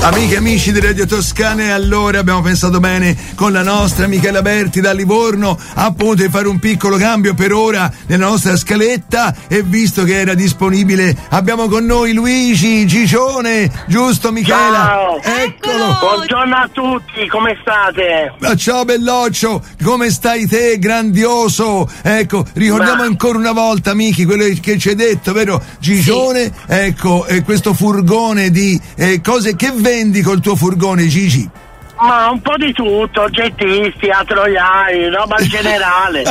Amiche e amici di Radio Toscana, e allora abbiamo pensato bene con la nostra Michela Berti da Livorno appunto di fare un piccolo cambio per ora nella nostra scaletta, e visto che era disponibile abbiamo con noi Luigi Gigione, giusto Michela? Ciao. Eccolo. Buongiorno a tutti, come state? Ciao belloccio, come stai te? Grandioso. Ecco, ricordiamo ancora una volta Miki quello che ci hai detto, vero Gigione? Sì. Ecco, questo furgone di cose che vendi col tuo furgone, Gigi? Ma un po' di tutto, oggettisti, atroiai, roba in generale.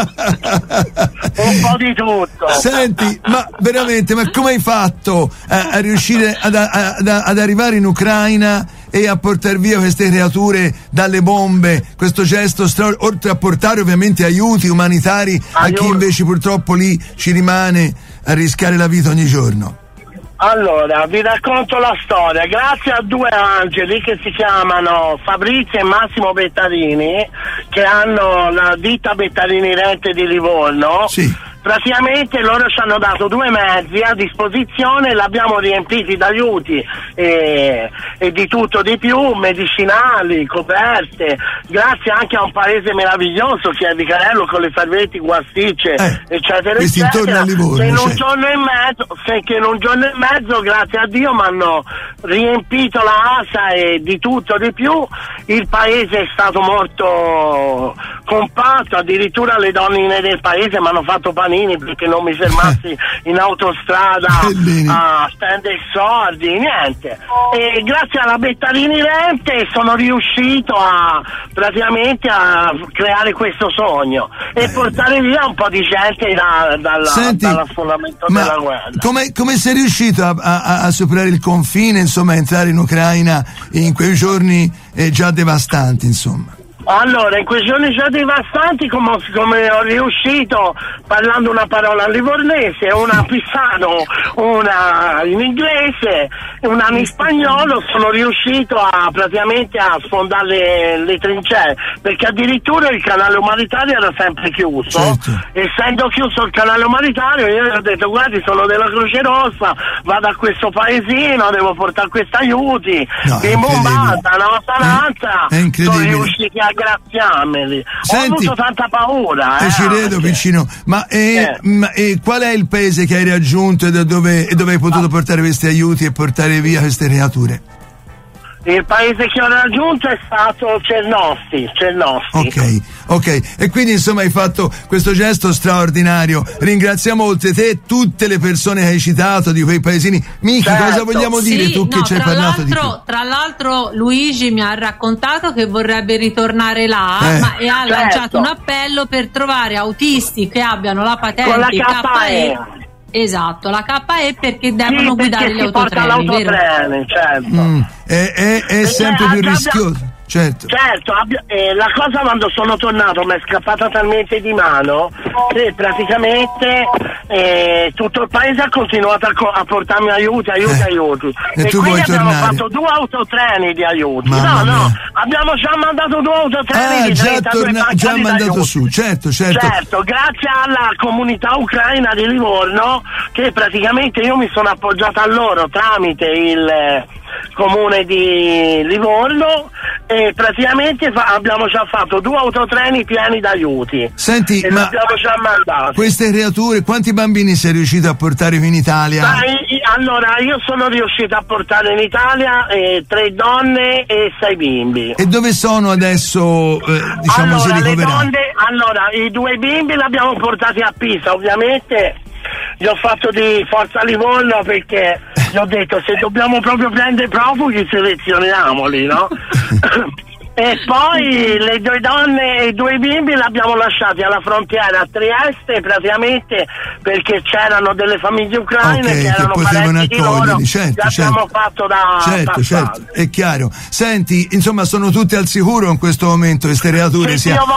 Un po' di tutto. Senti, ma veramente, ma come hai fatto a riuscire ad arrivare in Ucraina e a portare via queste creature dalle bombe? Questo gesto oltre a portare ovviamente aiuti umanitari a chi invece purtroppo lì ci rimane a rischiare la vita ogni giorno. Allora, vi racconto la storia. Grazie a due angeli che si chiamano Fabrizio e Massimo Bettarini, che hanno la ditta Bettarini Rente di Livorno. Sì. Praticamente loro ci hanno dato 2 mezzi a disposizione, l'abbiamo riempiti d'aiuti e di tutto di più, medicinali, coperte, grazie anche a un paese meraviglioso che è Vicarello con le Farveti, Guasticce, eccetera eccetera, che in un giorno e mezzo, grazie a Dio, mi hanno riempito la asa e di tutto di più. Il paese è stato molto compatto, addirittura le donne del paese mi hanno fatto panini perché non mi fermassi in autostrada a spendere soldi, niente. E grazie alla Bettarini Rente sono riuscito praticamente a creare questo sogno e portare via un po' di gente dall'affollamento della guerra. Come sei riuscito a superare il confine, insomma, a entrare in Ucraina in quei giorni già devastanti, insomma? Allora, in quei giorni già devastanti, come ho riuscito, parlando una parola livornese, una pisano, una in inglese, una in spagnolo, sono riuscito praticamente a sfondare le trincee, perché addirittura il canale umanitario era sempre chiuso. Certo. Essendo chiuso il canale umanitario, io ho detto: guardi, sono della Croce Rossa, vado a questo paesino, devo portare questi aiuti, di Mombasa, no, Saranza, sono riusciti a graziarmeli. Ho avuto tanta paura. Ci credo, piccino. Ma qual è il paese che hai raggiunto e dove hai potuto portare questi aiuti e portare via queste creature? Il paese che ho raggiunto è stato Cernosti. Ok, e quindi insomma hai fatto questo gesto straordinario. Ringraziamo oltre te tutte le persone che hai citato di quei paesini. Miki, cosa vogliamo dire tu che ci hai parlato di più? Tra l'altro Luigi mi ha raccontato che vorrebbe ritornare là, e ha lanciato un appello per trovare autisti che abbiano la patente con la KE. Esatto, la KE, perché devono guidare gli autotreni, vero? Certo. È sempre più rischioso. Certo, la cosa, quando sono tornato, mi è scappata talmente di mano che praticamente tutto il paese ha continuato a portarmi aiuti. E tu quindi abbiamo tornare. fatto 2 autotreni di aiuti. Mamma mia. Abbiamo già mandato 2 autotreni di 32 già mandato su. Certo. Grazie alla comunità ucraina di Livorno, che praticamente io mi sono appoggiato a loro tramite il comune di Livorno, e praticamente abbiamo già fatto 2 autotreni pieni d'aiuti. Senti, e ma abbiamo già mandato. Queste creature, quanti bambini sei riuscito a portare qui in Italia? Allora, io sono riuscito a portare in Italia 3 donne e 6 bimbi. E dove sono adesso, allora, le donne, i 2 bimbi li abbiamo portati a Pisa, ovviamente. Gli ho fatto di Forza Livorno, perché gli ho detto: se dobbiamo proprio prendere profughi, selezioniamoli, no? E poi le 2 donne e i 2 bimbi li abbiamo lasciati alla frontiera a Trieste, praticamente perché c'erano delle famiglie ucraine che erano parenti di loro. Abbiamo fatto da certo, è chiaro. Senti, insomma, sono tutte al sicuro in questo momento queste creature?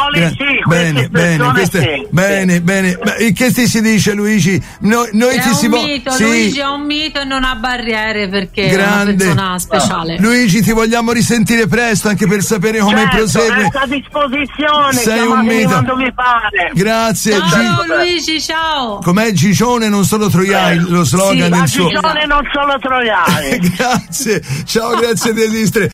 Bene. Che si dice, Luigi? Luigi è un mito e non ha barriere, perché è una persona speciale. Luigi, ti vogliamo risentire presto, anche per sapere sapere come prosegue. Resto a disposizione. Sei un mito. Quando vi pare. Grazie. Ciao Luigi, ciao. Com'è Gigione non solo troiai, lo slogan del suo. Gigione non solo troiai. Grazie. Ciao, grazie dell'Istre.